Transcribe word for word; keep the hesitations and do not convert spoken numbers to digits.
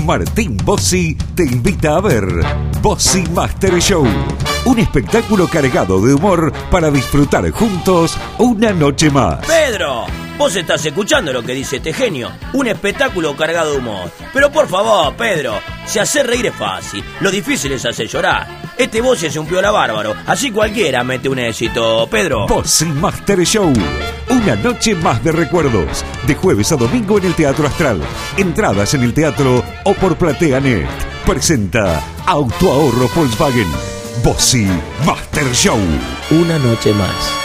Martín Bossi te invita a ver Bossi Master Show. Un espectáculo cargado de humor para disfrutar juntos una noche más. ¡Pedro! Vos estás escuchando lo que dice este genio. Un espectáculo cargado de humor. Pero por favor, Pedro, si hacer reír es fácil, lo difícil es hacer llorar. Este Bossi es un piola bárbaro, así cualquiera mete un éxito, Pedro. Bossi Master Show. Una noche más de recuerdos. De jueves a domingo en el Teatro Astral. Entradas en el teatro o por PlateaNet. Presenta Autoahorro Volkswagen. Bossi Master Show. Una noche más.